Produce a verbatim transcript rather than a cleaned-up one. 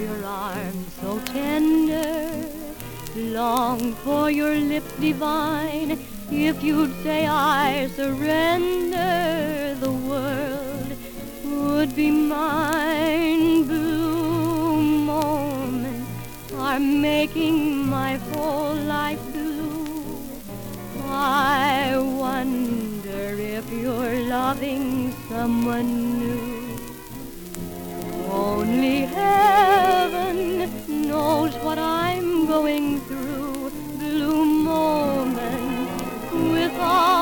your arms so tender, long for your lips divine. If you'd say I surrender, the world would be mine. Blue moments are making my whole life blue. I wonder if you're loving someone new. Only heaven knows what I'm going through. Blue moments without